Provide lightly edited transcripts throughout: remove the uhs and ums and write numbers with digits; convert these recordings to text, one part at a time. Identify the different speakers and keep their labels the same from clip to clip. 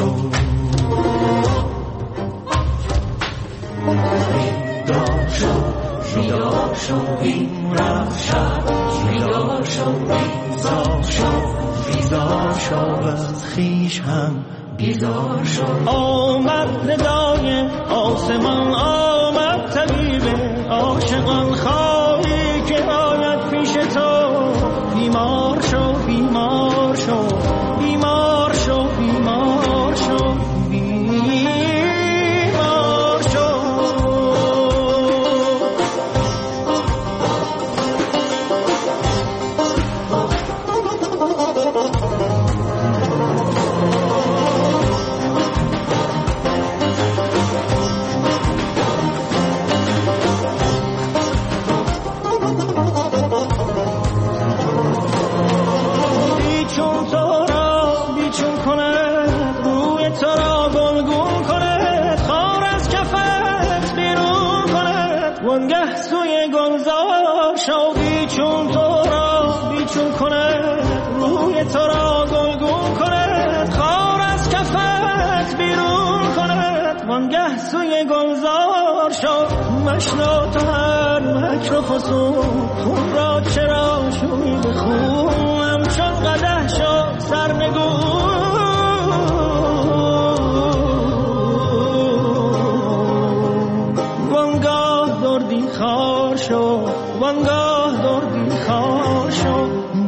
Speaker 1: بیدار شو این رفت شب، بیدار شو بیزار شو، بیزار شو از خویش هم بیزار شو.
Speaker 2: آمد ندای آسمان، آمد طبیب عاشقان، خواهی که آید پیش تو. بیمار شو بیمار شو، بیمار شو بیمار شو، بیمار شو. وانگه سوی گلزار شو، بیچون تو را بیچون کند، روی تو را گلگون کند، خار از کفت بیرون کند. وانگه سوی گلزار شو، مشنو تو هر مکر و فسون، خون را چرا شوی به خون، همچون قدح شو سرنگون. خار شو وانگاه دردی خار شو،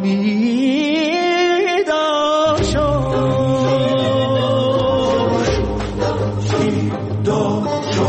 Speaker 2: بیدار شو بیدار شو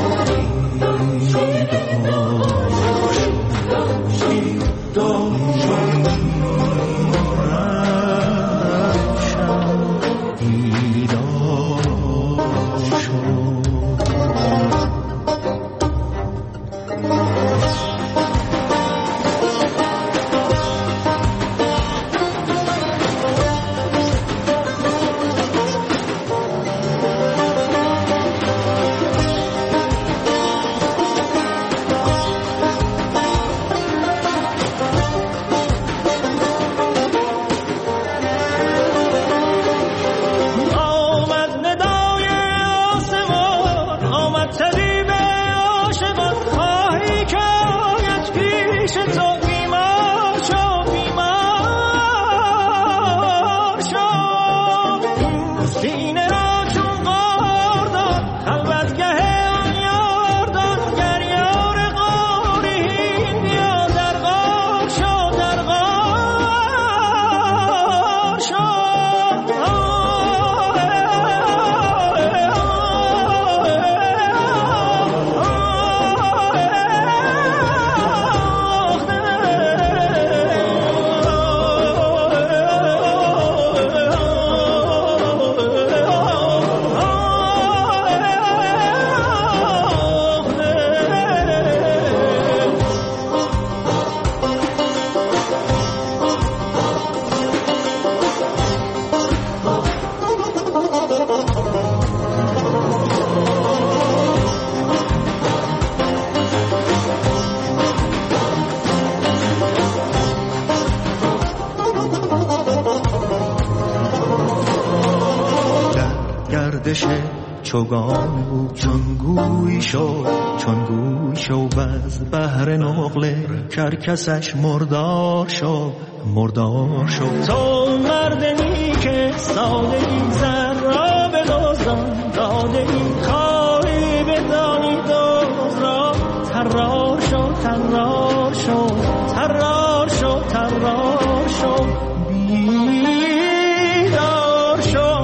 Speaker 2: چوگان او چون گوی شو بز بهر نقله کرکسش مردار شو تو مردنی که ساده این زر را به دوزان داده این خواهی بدانی دوز را. ترار شو ترار شو ترار شو ترار شو، بیدار شو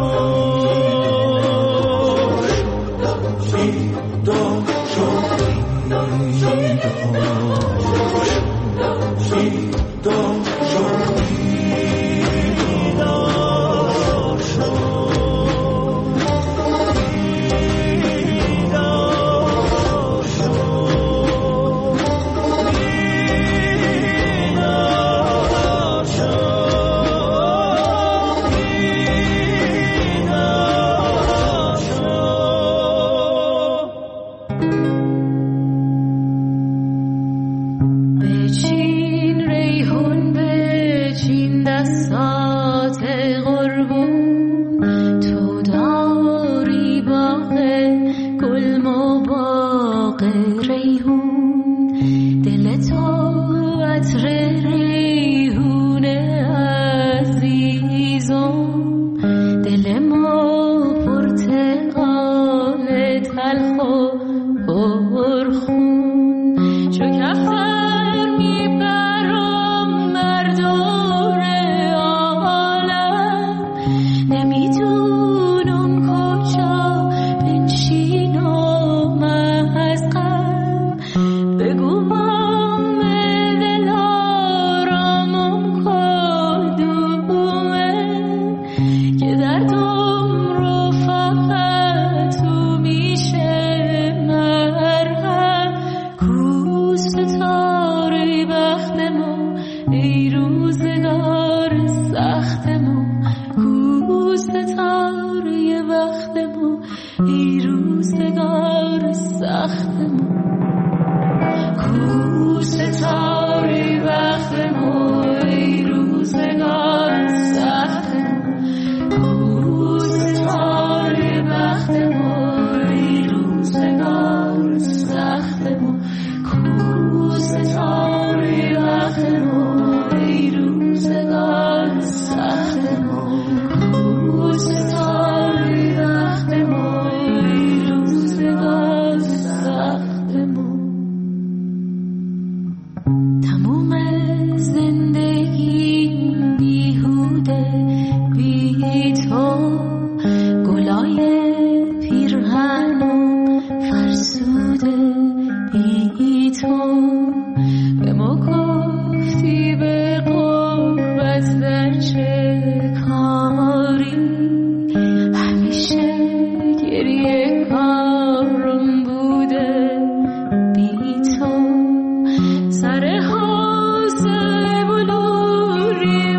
Speaker 3: بی تو به ما گفتی به قربت در چه کاری همیشه گریه کارم بوده بی تو سر حوزه بلوری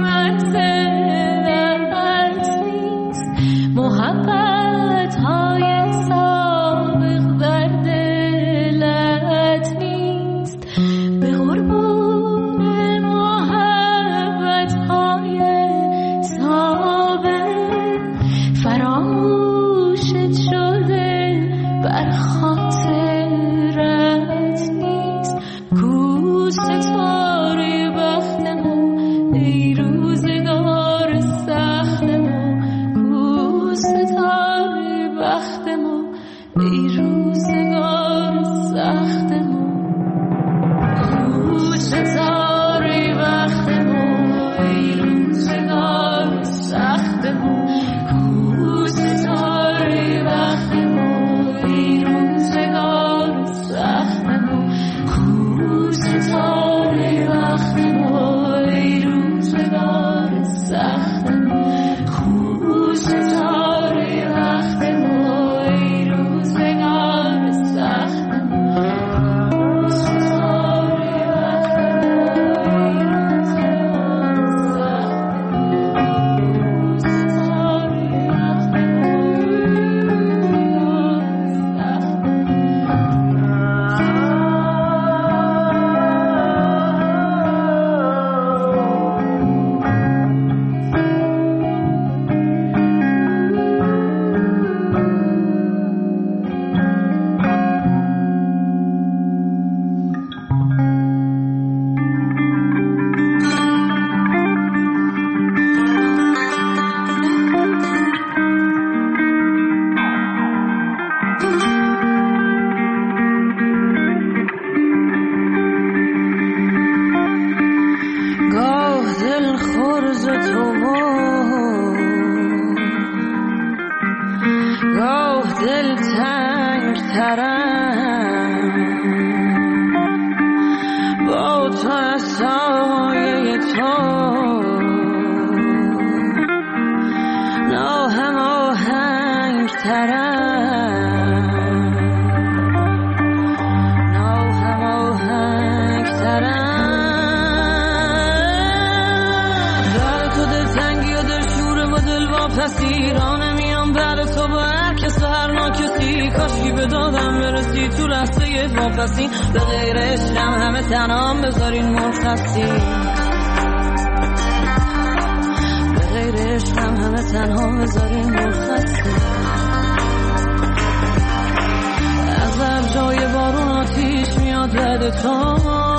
Speaker 3: منزلت نیست محبت های سابق در دلت نیست به قربون محبت های سابق فراموشت شده بر خاطرت نیست کو ستاره بخت ما ای روزگار سخت ما کو ستاره بخت ما ای روزگار سخت ما کو ستاره بخت ما ای روزگار سخت ما کو ستاره بخت ما ای روزگار سخت ما کو ستاره بخت ما ای روزگار سخت ما کو ستاره بخت ما ای روزگار سخت ما کو ستاره به غیر عشقم همه تنام بذارین مرخصی به غیر عشقم همه تنها بذارین مرخصی از هر جای بارون آتیش میاد بعد تو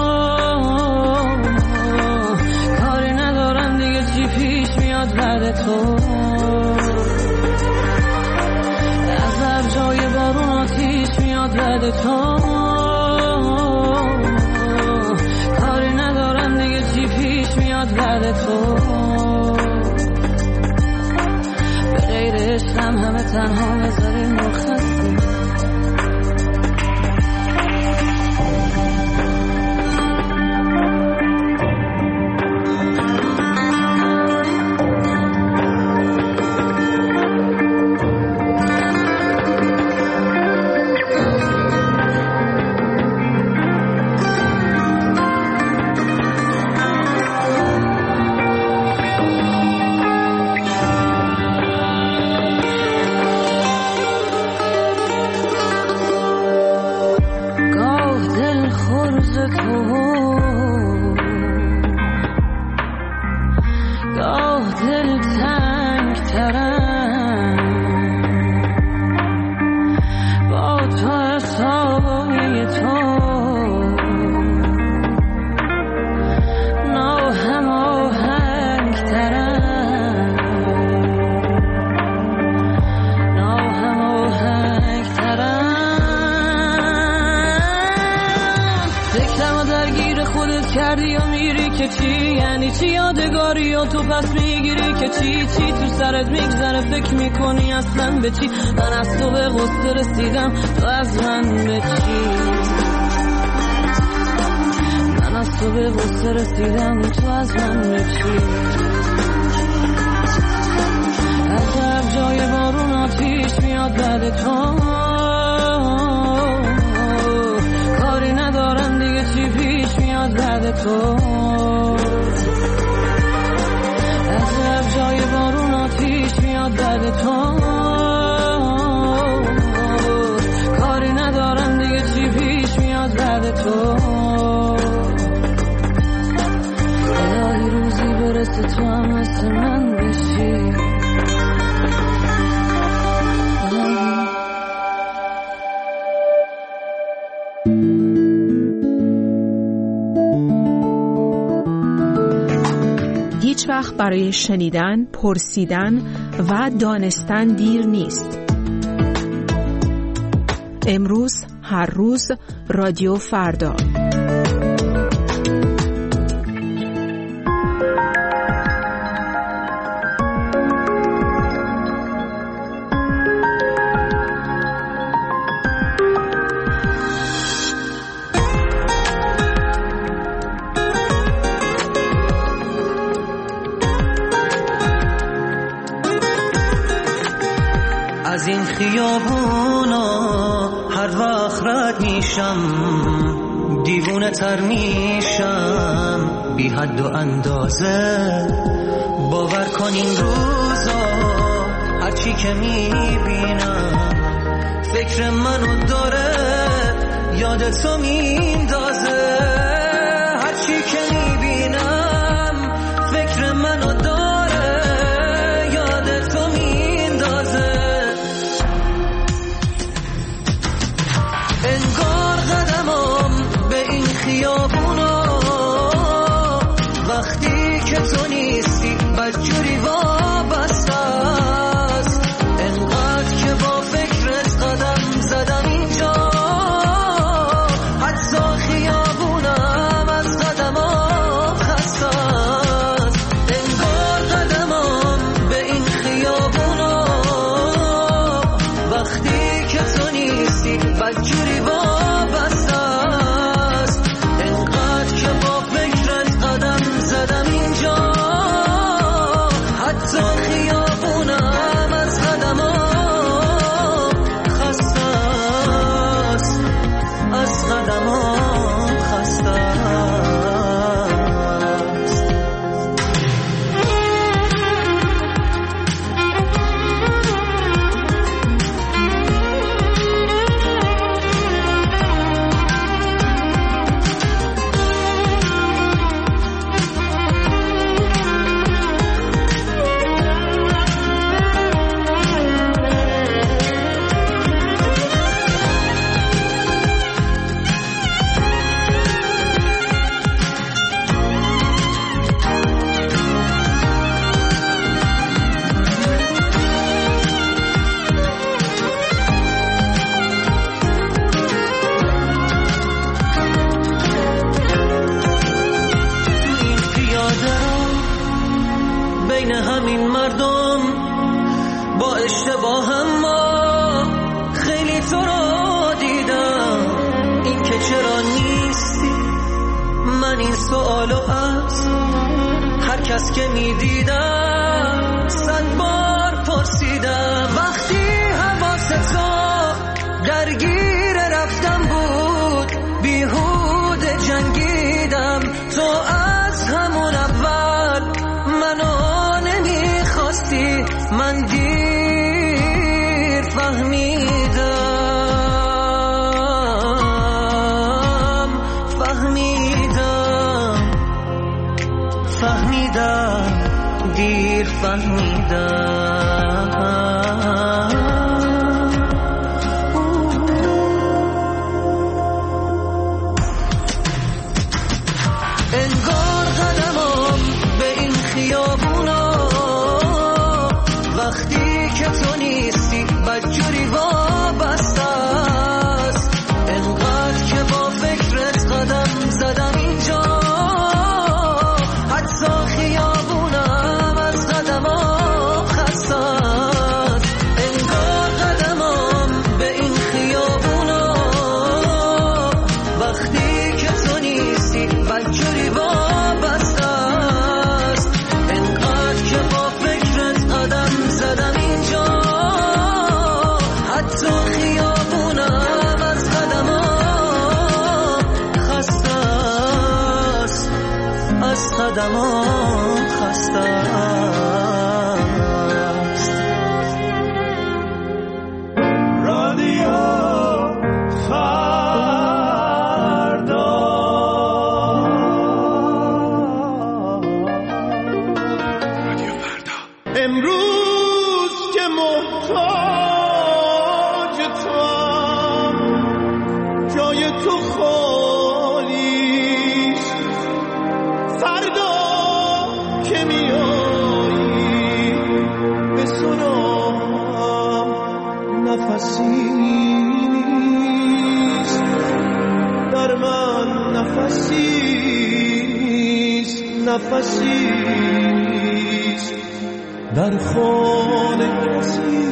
Speaker 3: کاری ندارم دیگه چی پیش میاد بعد تو از هر جای بارون آتیش میاد بعد تو کاری ندارم دیگه چی پیش میاد بعد تو به غیر عشقم همه تنها بذارین مرخصی که چی یعنی چی یادگاری و تو پس میگیری که چی تو سرت میگذره فکر میکنی اصلا به چی من از تو به غصه رسیدم تو از من به چی من از تو به غصه رسیدم تو از من به چی عجب جای بارون آتیش میاد بعد تو کاری ندارم دیگه چی پیش میاد بعد تو عجب جای بارون آتیش میاد بعد تو کاری ندارم دیگه چی پیش میاد بعد تو الهی روزی برسه تو هم مثل من بشی
Speaker 4: هیچ وقت برای شنیدن، پرسیدن و دانستن دیر نیست. امروز، هر روز، رادیو فردا.
Speaker 1: از این خیابونا هر وقت رد میشم دیوونه تر میشم بی حد و اندازه باور کن این روزا هرچی که میبینم فکر منو داره یاد تو میندازه هرچی که میبینم فکر منو داره یاد تو میندازه انگار قدمم به این خیابونا وقتی که تو نیستی بدجوری وابسته است انقدر که با فکرت قدم زدم اینجا حتی خیابونم از قدمم خسته است انگار قدمم به این خیابونا وقتی که تو نیستی بدجوری وابسته است انقدر که با فکرت قدم زدم اینجا حتی خیابونم از قدمم خسته است از قدمم خسته است بین همین مردم با اشتباهم ما خیلی تو رو دیدم این که چرا نیستی من این سوالو از هر کس که میدیدم 100 بار پرسیدم وقتی حواس تو درگیر رفتم بود بیهوده جنگیدم تو از همون اول منو نمیخواستی من دیر فهمیدم دیر فهمیدم انگار قدمم به این خیابونا وقتی که تو نیستی بدجوری وابسته است انقدر که با فکرت قدم زدم اینجا آدما خسته است.
Speaker 2: رادیو فردا. امروز که محتاج توام، جای تو خالیست. فردا که میایی به سراغم، نفسی نیست در من، نفسی نیست، نفسی نیست در خانه، کسی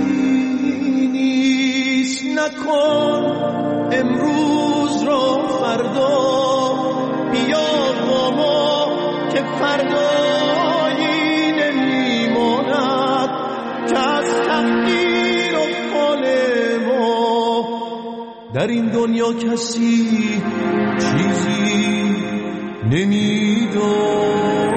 Speaker 2: نیست. نکن امروز را فردا، بیا با ما که فردایی نمیماند که از تقدیر و حال ما در این دنیا کسی چیزی نمیداند.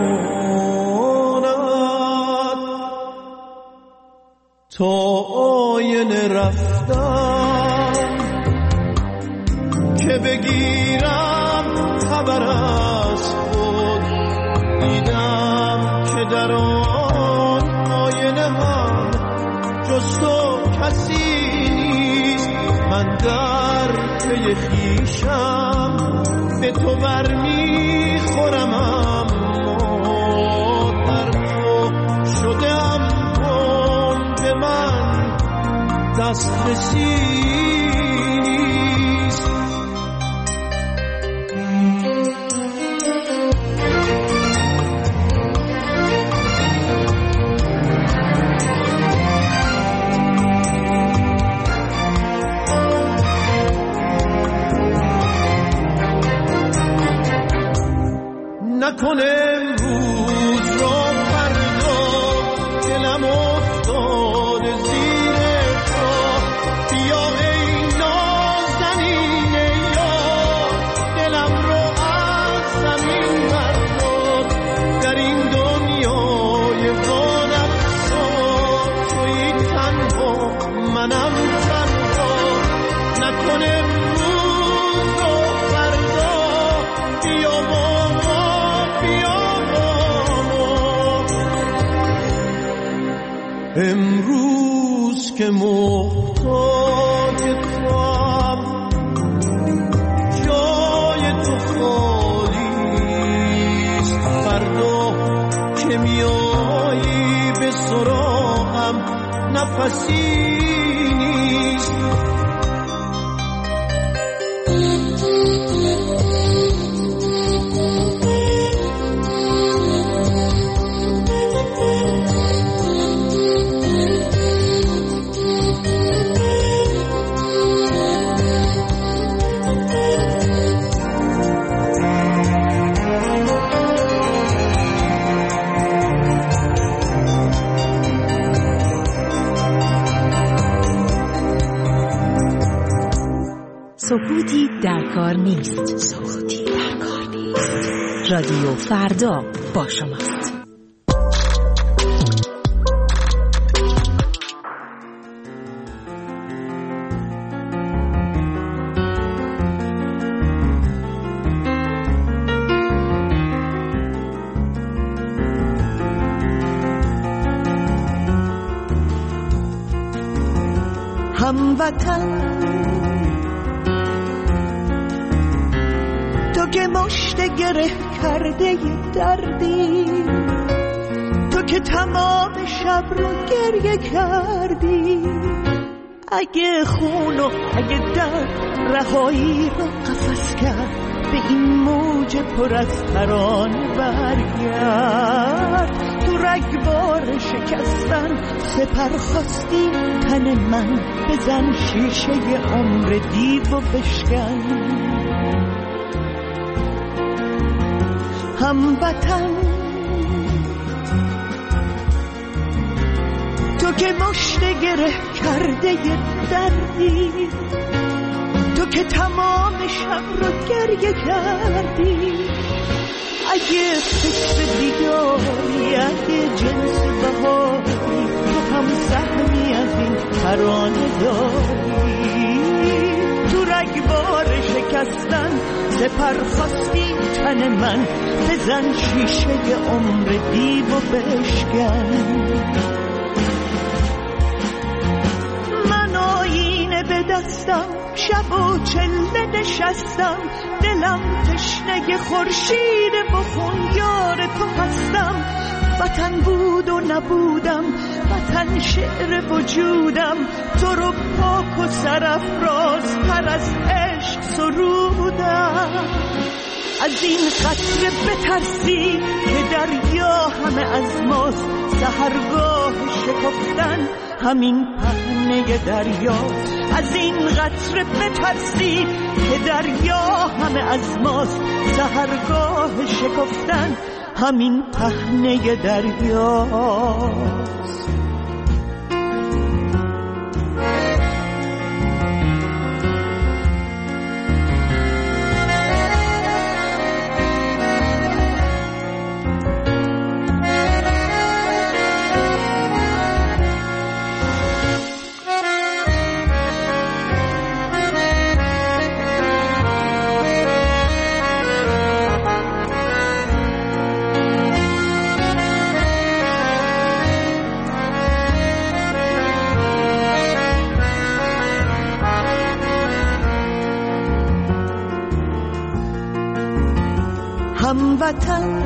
Speaker 2: تا آینه رفتم که بگیرم خبر از خود، دیدم که در آن آینه هم جز تو کسی نیست. من در پی خویشم به تو برمیخورم، اما در تو شدم کن به من دسترسی نیست. نکنه امروز را فردا، دلم افتاد زیر پا. بیا ای نازنین یار، دلم رو از زمین بردار. در این دنیای وانفسا تویی تنها، منم تنها. نکنه امروز را فردا، بیا با امروز که محتاج توام، جای تو خالیست. فردا که میایی به سراغم، نفسی نیست.
Speaker 4: سکوتی در کار نیست. سکوتی در کار نیست. رادیو فردا با شماست.
Speaker 5: هموطن تو که مشت گره کرده دردی، تو که تمام شب رو گریه کردی. اگه خون و اگه درد رهایی رو قفس کرد، به این موج پر از ترانه برگرد. تو رگبار شکستن سپر خواستی تن من، بزن شیشه عمر دیو و بشکن. هموطن تو که مشت گره کرده دردی، تو که تمام شب رو گریه کردی. اگه فکر دیگاری، اگه جنس بهاری، تو هم سهمی از این ترانه داری. تو رگبار شکستن سپر خواستی تن من، بزن شیشه عمر دیو و بشکن. من آینه به دستم، شب و چله نشستم، دلم تشنه خورشید بخون یار تو هستم. وطن بود و نبودم، وطن شعر وجودم، تو رو پاک و سرافراز تر از عشق سرودم. از این قطره بترسی که دریا همه از ماست، سحرگاه شکفتن همین پهنه دریا. از این قطره بترسی که دریا همه از ماست، سحرگاه شکفتن همین پهنه دریاست. هموطن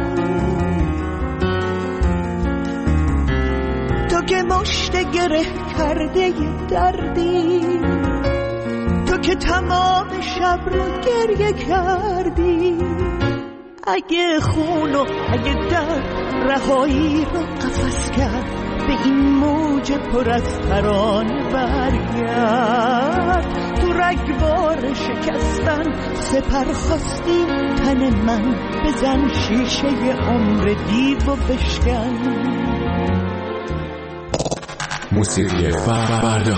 Speaker 5: تو که مشت گره کرده دردی، تو که تمام شب رو گریه کردی. اگه خون و اگه درد رهایی رو قفس کرد، به این موج پر از ترانه برگرد. تو رگبار شکستن سپر خواستی تن من، بزن شیشه عمر دیو و بشکن.
Speaker 6: موسیقی فردا.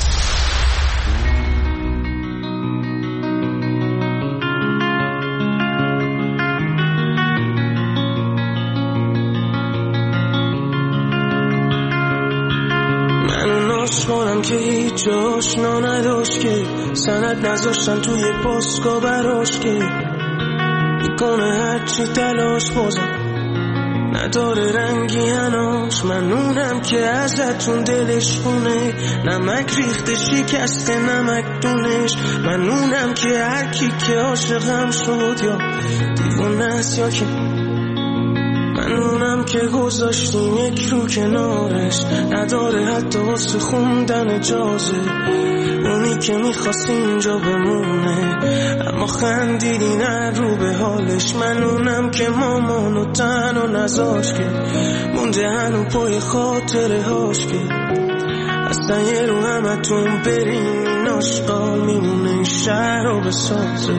Speaker 7: کنم که هیچ آشنا نداشت، که سند نذاشتن توی پاسگاه براش، که میکنه هرچی تلاش بازم نداره رنگی هناش. منونم که ازتون دلش خونه، نمک ریخته شکسته نمک دونش. منونم که هر کی که عاشقم شد یا دیوونه است یا که منونم که گذاشتیم یک رو کنارش، نداره حتی واسه خوندن اجازه. اونی که میخواست اینجا بمونه اما خندیدی نه رو به حالش. منونم که مامانو تنها نذاشت، که مونده هنو پای خاطره هاش، که اصلا یه رو همتون بریم این عشقا میمونه شهر رو بسازه.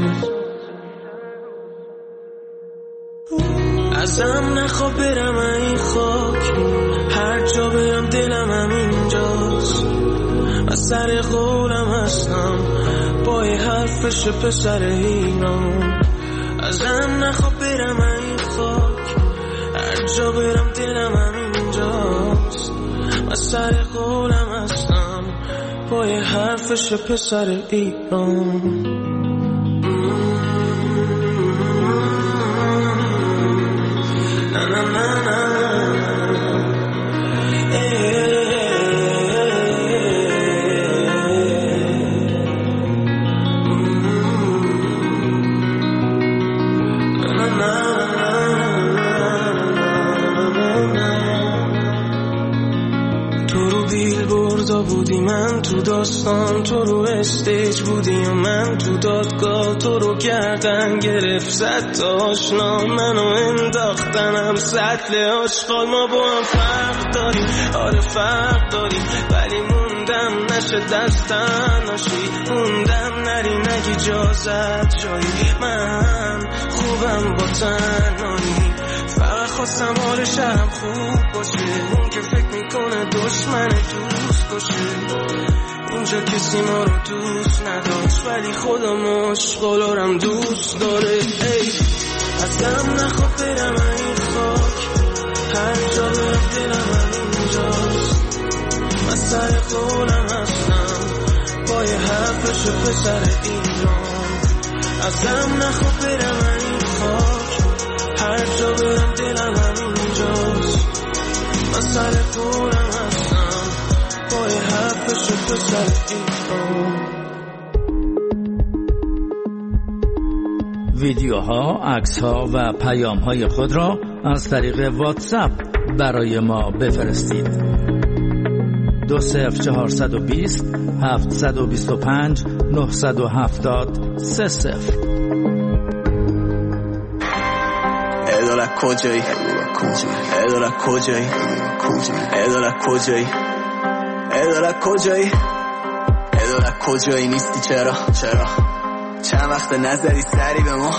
Speaker 7: ازم نخوا برم این خاک، هر جا برم دلم همینجاست. از سر قولم هستم با یه حرفش پسر ایران. ازم نخوا برم این خاک، هر جا برم دلم همینجاست. از سر قولم هستم با یه حرفش پسر ایران. بودی من تو داستان، تو رو استیج بودی و من تو دادگاه. تو رو گردن گرفت زد تا آشنا، منو انداختنم سطل آشغال. ما با هم فرق داریم، آره فرق داریم، ولی موندم نشه دستم ناشی. موندم نری نگی اجازت جایی، من خوبم با تنهایی. فقط خواستم حال شهرم خوب باشه، اون که فکر میکنه دشمن دوست باشه. اینجا کسی ما رو دوست نداشت، ولی خدا مشغولارم دوست داره. ای از دم نخواب برم این خاک، هر جا برم دلم همینجاست. من سر قولم هستم با یه حرفش و پسر ایران. از دم نخواب برم این خاک، هر جا برم دلم همینجاست. من سر قولم هستم با یه حرفش و پسر ایران.
Speaker 8: ویدیوها، عکس‌ها و پیام‌های خود را از طریق واتساپ برای ما بفرستید. 20420 725 970 30.
Speaker 9: اداره کجایی؟ اداره کجایی؟ اداره کجایی؟ اداره کجایی؟ اداره کجایی نیستی؟ چرا؟ چند وقت نظری سری به ما؟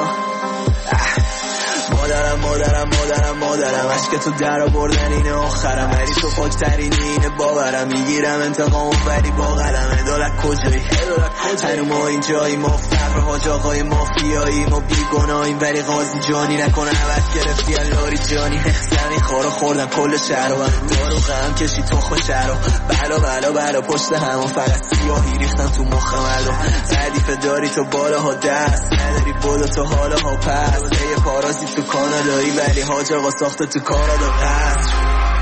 Speaker 9: مادرم عشق تو در آوردن اینه آخرم، ولی تو پاکترینی اینه باورم. میگیرم انتقامو ولی با قلم. ادالت کجایی؟ هنو ما اینجایی، ما فقر حاج آقای مافیایی، ما بیگناهیم ولی قاضی جانی نکنه عوض گرفتی اللاری جانی. زمین خارا خوردن کل شهر و دارو غم کشی تخم شهر و بلا پشت همون فقط سیاهی ریختن تو مخ مردم. ردیفه داری تو بالاها دست نداری بودا تو حالاها پس. یه پارازی تو کانادایی ولی حاج آقا ساخته تو کانادا قصر.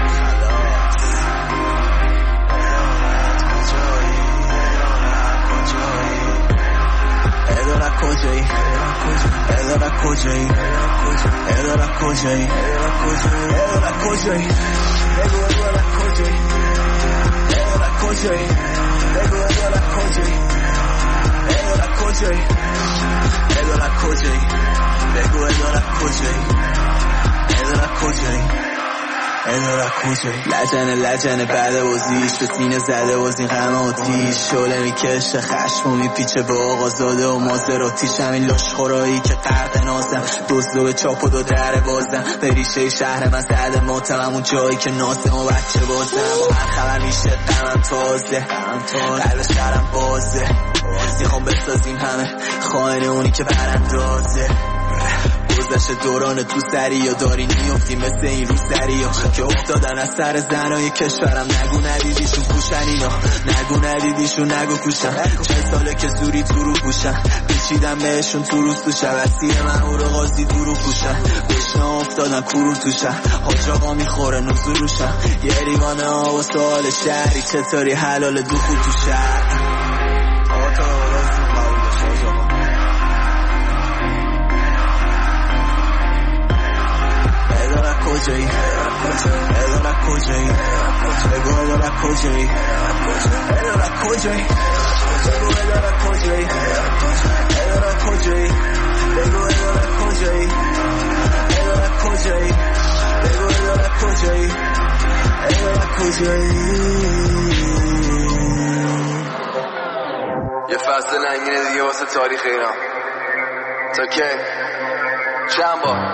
Speaker 9: اداره کجایی؟ اداره کجایی؟ اداره کجایی؟ اداره کجایی؟ بگو اداره کجایی؟ اداره کجایی؟ بگو اداره کجایی؟ اداره کجایی؟ اداره کجایی؟ بگو اداره کجایی؟ اداره کجایی؟ اداره کجایی؟ لجنه بعد بازیش به سینه زده باز این غم آتیش. شعله میکشه خشم و میپیچه به آقا زاده و مازراتیش. همین لاشخورایی که غرق نازم، دزدو به چاپ و دو در بازم. به ریشه شهر من زده ماتم، اون جایی که ناسم و بچه بازم. با هر خبر میشه غمم تازه، قلب شهرم بازه. میخوام بسازیم همه خائن اونی که براندازه. گذشت دوران تو سری یا داری میفتی مثل این رو سری یا که افتادن از سر زنای کشورم. نگو ندیدیشون پوشن اینا، نگو ندیدیشون نگو کوشن. 40 ساله که زوری تو رو پوشن، پیچیدم بهشون تو روز تو شبستی من او رو قاضی تو رو پوشن. بشنا افتادن کورو توشن، حاج آقا میخوره نزو روشن. یه ریوانه ها و سوال شهری چطوری حلال دخول تو شهر. کجایی؟ اداره کجایی؟ بگو اداره کجایی؟ اداره کجایی؟ بگو اداره کجایی؟ اداره کجایی؟ بگو اداره کجایی؟ اداره کجایی؟ بگو اداره کجایی؟ اداره کجایی؟ یه فصل ننگینه دیگه واسه تاریخ ایران. تا که چند بار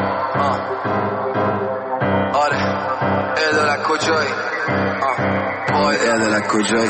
Speaker 9: آره اداره کجایی؟ اداره کجایی؟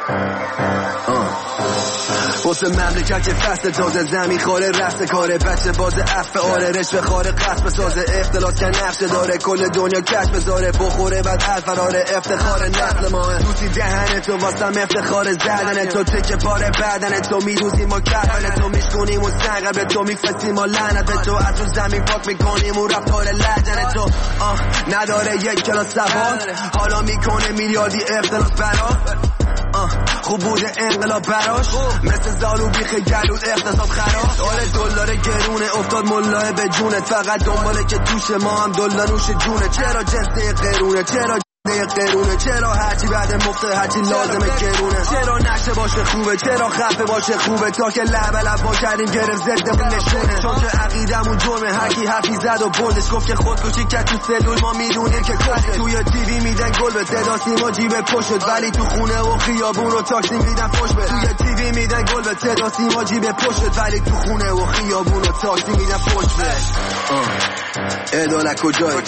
Speaker 9: واسه مملکت که فصل تازه زمین خاره رست کاره. بچه باز عفه آره رشوه خاره قصد بسازه. اختلاس که نقشه داره کل دنیا کش بذاره. بخوره بعد الفراره افتخار نسل ماه. دوستی دهنه تو واسم افتخار زدنه تو. تکه پاره بدنه تو میروزیم و کربنه تو. میشکنیم و سنگر به تو میفتیم و لعنت به تو. از رو زمین پاک میکنیم و رفتار لجنه تو. نداره یک کلاس سواد حالا میکنه میلیاردی اختلاس برا. خوب بوده انقلاب براش مثل زالو بیخ گلود اقتصاد خراب. آره دلار گرونه افتاد ملاه به جونت. فقط دنباله که توش ما هم دلانوش جونه. چرا جنسه قرونه؟ چرا قرونه؟ چرا هرچی بعد مفته هرچی لازمه گرونه؟ چرا نشه باشه خوبه؟ چرا خفه باشه خوبه؟ تا که لب با کردیم گرفت زدمون نشونه. چون که عقیدمون جرمه. هرکی حرفی زد و بردش گفت که خودکشی کرد تو سلول ما میدونیم که کشه. توی تیوی میدن گل به صدا سیما جیب پشت ولی تو خونه و خیابون رو تاکسی میدن فوش به. توی تیوی میدن گل به صدا سیما جیب پشت ولی تو خونه و خیابون رو تاکسی میدن فوش به. اداره کجایی؟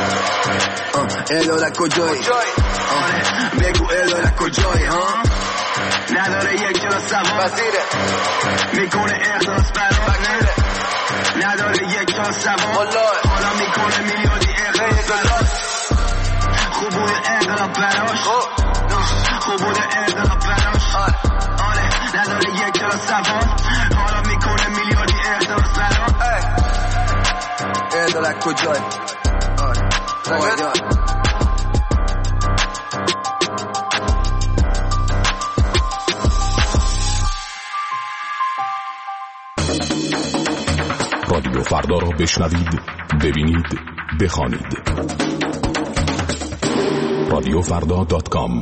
Speaker 9: اداره کجایی؟ بگو اداره کجایی؟ نداره یک کلاس سواد میکنه احساس برات. نداره یک تا سوار حالا میکنه میلیاردی اقلاب خوب بوده اقلاب براش خوب بوده اقلاب براش آره نداره یک تا سوار حالا میکنه میلیاردی اقلاب براش اقلاب کجای آره
Speaker 6: رادیو فردا را بشنوید، ببینید، بخوانید. radiofrda.com.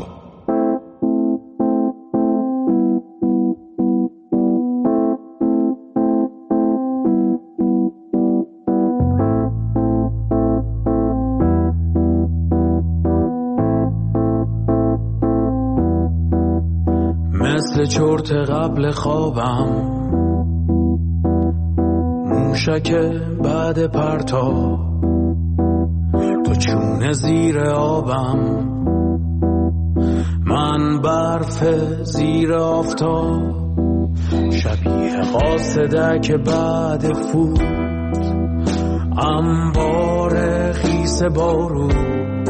Speaker 10: مثل چرت قبل خوابم، موشک بعد پرتاب، تو چونه زیر آبم، من برف زیر آفتاب، شبیه قاصدک بعد فوت، انبار خیس بارود،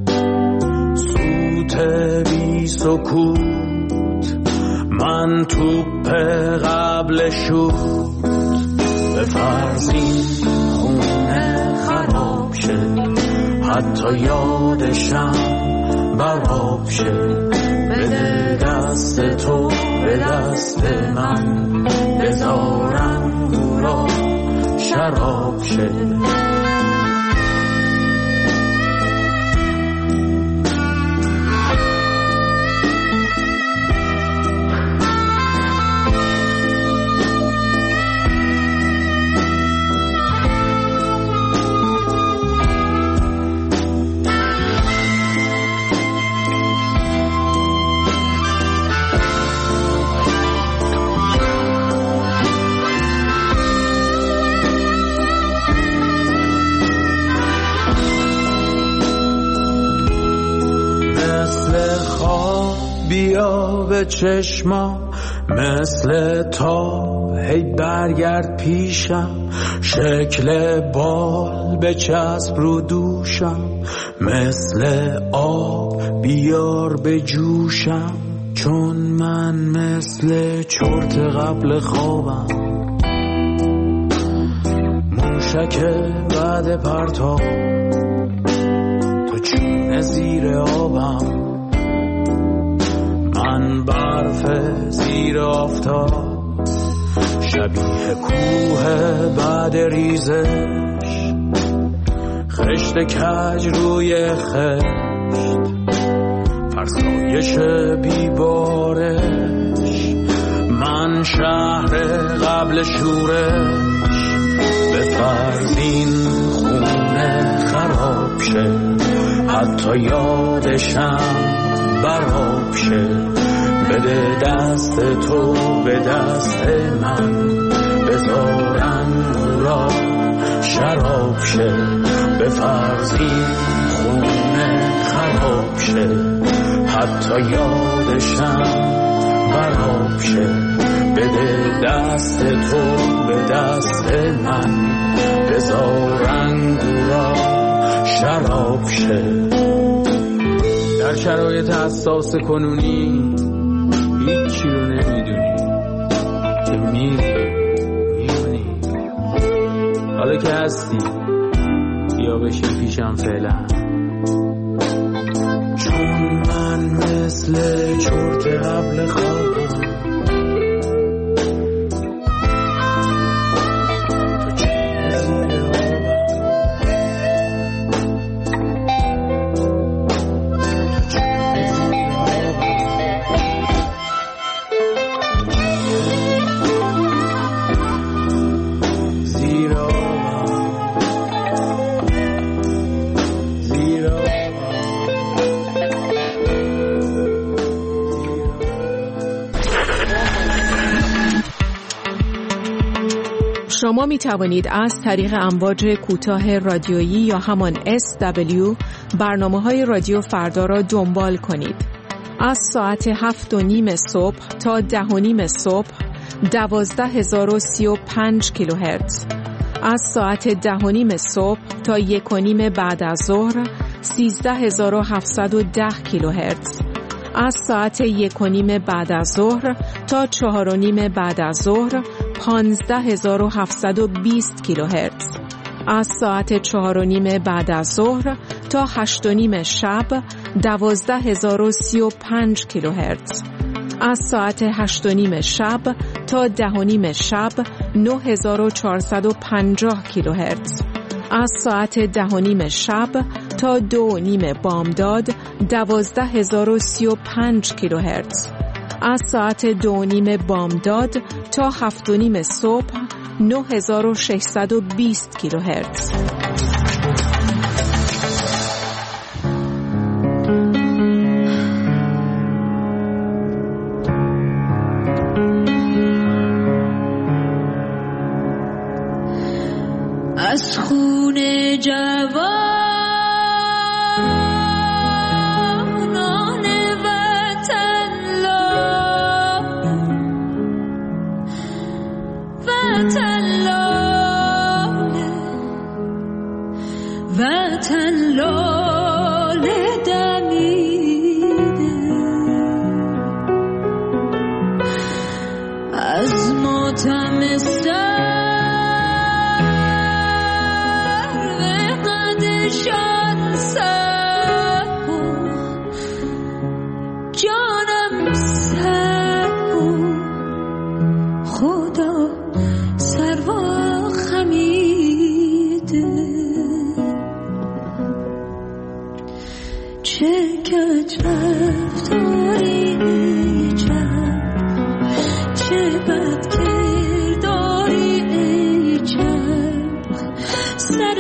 Speaker 10: سوت بی سکوت، من توپ قبل شوت، به فرزین خونه خراب شه، حتی یادشم براب شه، بده دست تو به دست من، بذارم گورا شراب شه. بیا به چشمام مثل تا، هی برگرد پیشم، شکل بال به چسب رو دوشم، مثل آب بیار به جوشم، چون من مثل چرت قبل خوابم، موشک بعد پرتاب، تو چونه زیر آبم، من برف زیر آفتاب، شبیه کوه بعد ریزش، خشت کج روی خشت، فرسایش بیبارش، من شهر قبل شورش، به فرزین خونه خراب شه، حتی یادشم براب شه، بده دست تو به دست من، بذارم را شراب شه، به فرزین خونه خراب شه، حتی یادشم براب شه، بده دست تو به دست من، بذارم را شراب شه. در شرایط حساس کنونی هیچی رو نمیدونی که میمونی، حالا که هستی بیا بشین پیشم فعلا، چون من مثل چرت قبل خوابم،
Speaker 11: شما می توانید از طریق امواج کوتاه رادیویی یا همان SW برنامه‌های رادیو فردا را دنبال کنید. از ساعت 7:30 صبح تا 10:30 صبح 12035 کیلوهرتز از ساعت 10:30 صبح تا 1:30 بعد از ظهر 13710 کیلوهرتز. از ساعت 1:30 بعد از ظهر تا 4:30 بعد از ظهر 15720 کیلوهرتز. از ساعت 4:30 بعد از ظهر تا 8:30 شب 12035 کیلوهرتز. از ساعت 8:30 شب تا 10:30 شب 9450 کیلوهرتز. از ساعت 10:30 شب تا 2:30 بامداد 12035 کیلوهرتز. از ساعت 2:30 بامداد تا 7:30 صبح 9620 کیلوهرتز.
Speaker 3: از خون جوانان وطن لاله، وطن لاله، وطن لاله دمیده. از ماتم شان سبو جانم سبو خدا سروا خمیده. چه کج رفتاری ای چند، چه بد کرداری ای چند، سر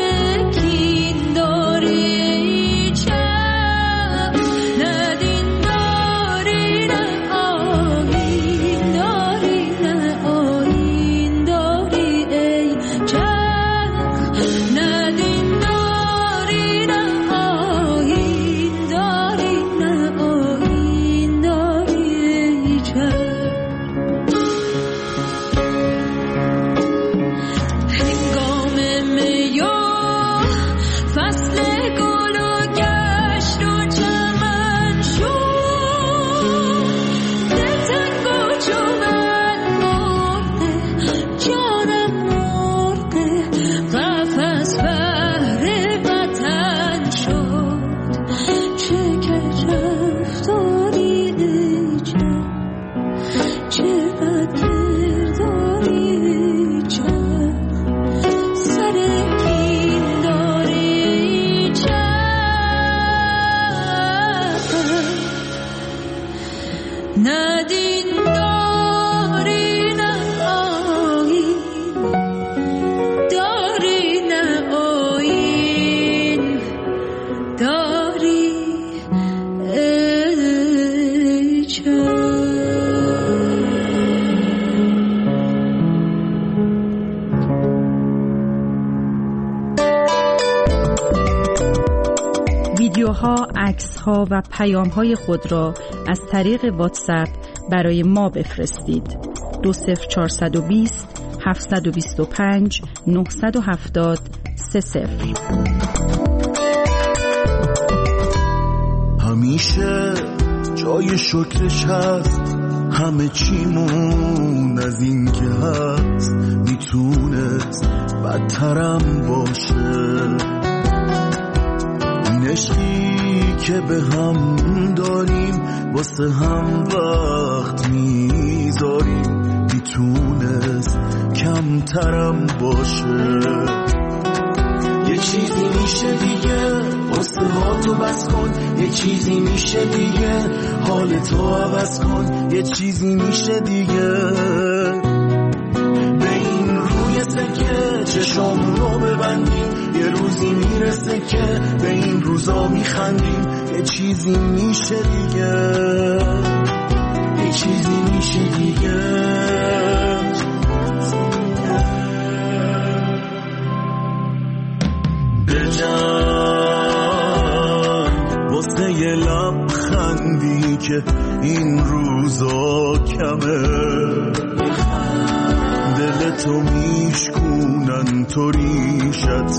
Speaker 4: ویدیوها، عکس‌ها و پیام‌های خود را از طریق واتساپ برای ما بفرستید. 20420 725 970 30.
Speaker 9: همیشه جای شکرش هست، همه چیمون از این که هست میتونست بدترم باشه. این عشقی که به هم داریم واسه هم وقت میذاریم میتونست کمترم باشه. یه چیزی میشه دیگه واسه ها تو بس کن، یه چیزی میشه دیگه حال تو عوض کن، یه چیزی میشه دیگه به این روی سکه چشام رو ببندیم، یه روزی میرسه که به این روزا میخندیم. یه چیزی میشه دیگه، یه چیزی میشه دیگه. واسه یه لبخندی که این روزا کمه، دل تو میشکونن تو ریشت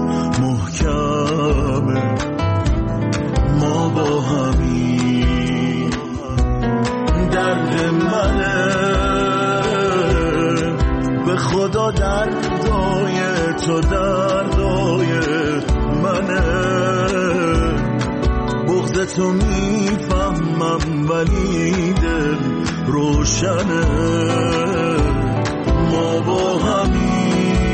Speaker 9: محکمه ما با همین درد منه به خدا دردای تو دردای منه بغض تو میفهمم ولی دل روشنه ما با همین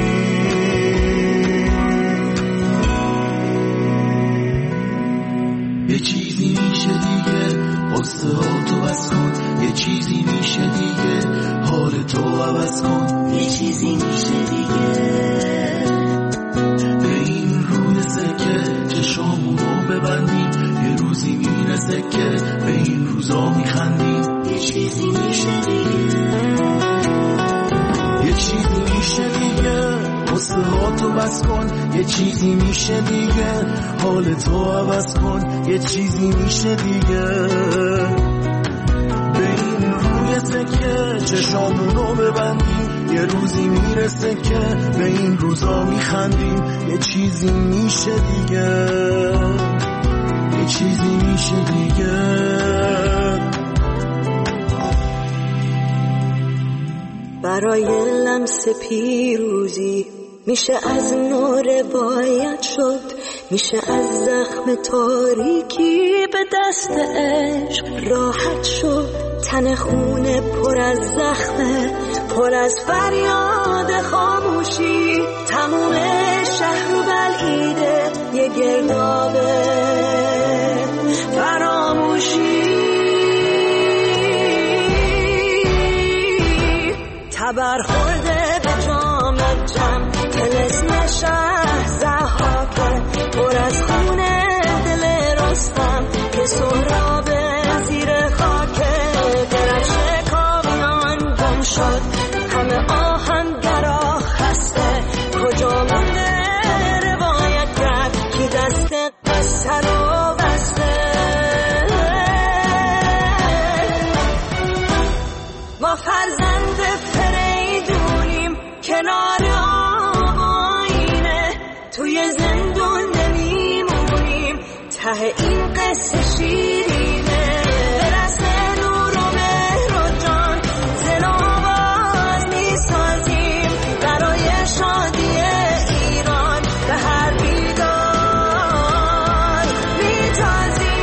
Speaker 12: یه چیزی میشه دیگه قصه ها تو بس کن یه چیزی میشه دیگه حال تو عوض کن یه چیزی میشه دیگه به این روی سکه چشامونو ببندیم یه روزی میرسه که به این روزا میخندیم یه چیزی میشه دیگه یه چیزی میشه دیگه قصه ها تو بس کن یه چیزی میشه دیگه حال تو عوض کن یه چیزی میشه دیگه به این روی تکه چشامونو ببندیم یه روزی میرسه که به این روزا میخندیم یه چیزی میشه دیگه یه چیزی میشه دیگه
Speaker 5: برای لمس پیروزی میشه از نو روایت شد میشه از زخم تاریکی به دست عشق راحت شد تن خونه پر از زخمه پر از فریاد خاموشی تموم شهر و بلعیده یه گردابه فراموشی تبر خورده به جام جم تلسم شهر زحاکه پر از خونه دل رستم که سهراب زیر خاکه درش کامیان گم شد همه آهنگرا خسته کجا مونده روایت کرد که دست قصه رو بسته ما فرزند فریدونیم کنار آب آینه توی زندون نمیمونیم ته این قصه شیرینه برسه نور و مهر و جان زن آواز میسازیم برای شادی ایران به هر بیدار میتازیم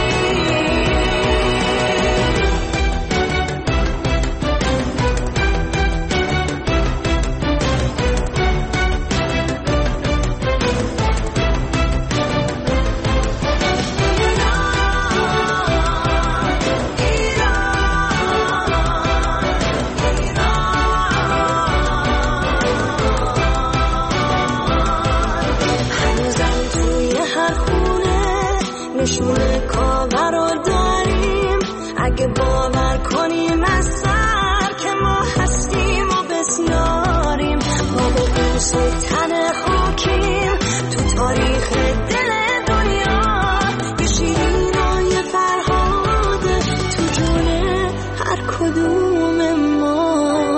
Speaker 5: نشونه کاور رو داریم اگه باور کنیم از سر که ما هستیم و بسیاریم ما با بوس تن خاکیم تو تاریخ دل دنیا یه شیرین و یه فرهاده تو جون هر کدوم ما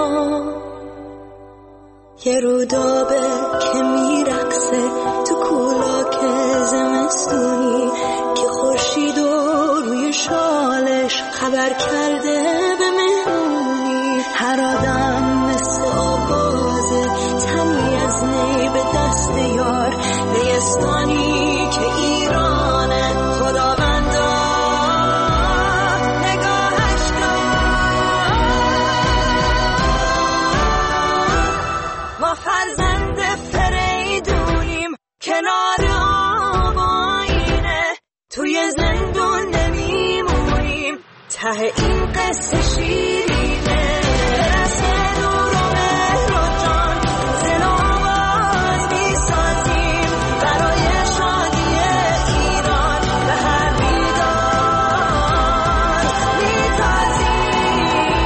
Speaker 5: یه رودابه که میرقصه تو کولاک زمستونی که خورشید روی شالش خبر کرده به مهمونی هر آدم مثل آغازه تنی از نی به دست یار نیستانی که ایرانه خداوندا نگاهش کن ما فرزند فریدونیم کنار آب آینه توی زندون نمیمونیم ته این قصه شیرینه برسه نور و مهر و جان زن آواز میسازیم برای شادی ایران به هر بیدار میتازیم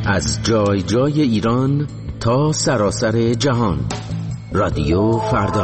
Speaker 13: از جای جای ایران تا سراسر جهان. رادیو فردا.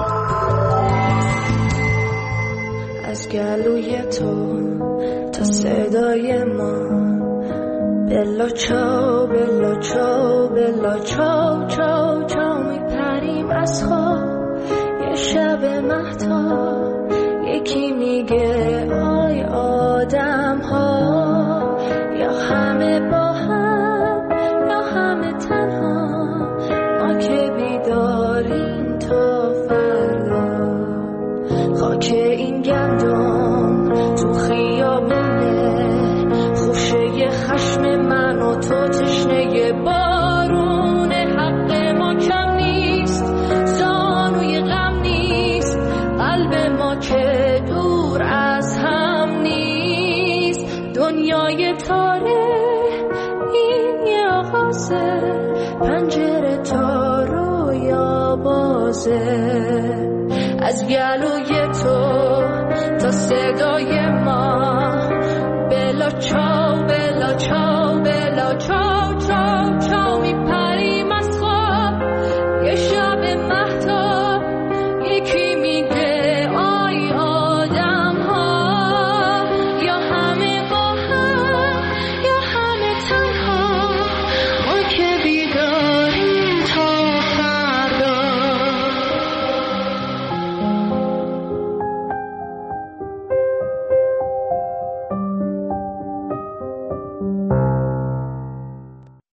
Speaker 14: از گلوی تو تا صدای ما، بلا چاو بلا چاو بلا چاو چاو چاو میپریم از خواب. یه شب مهتاب یکی میگه آی آدم ها، یا همه با هم یا همه تنها، ما که بیداریم تا فردا. خاک این گندم تو خیابونه، خوشه خشم من و تو تشنه بارون. حق ما کم نیست، زانوی غم نیست، قلب ما که دور از هم نیست. دنیای تاره این یه آغازه، پنجره تا رویا بازه. از گلوی تو تا صدای ما، بلا چاو بلا چاو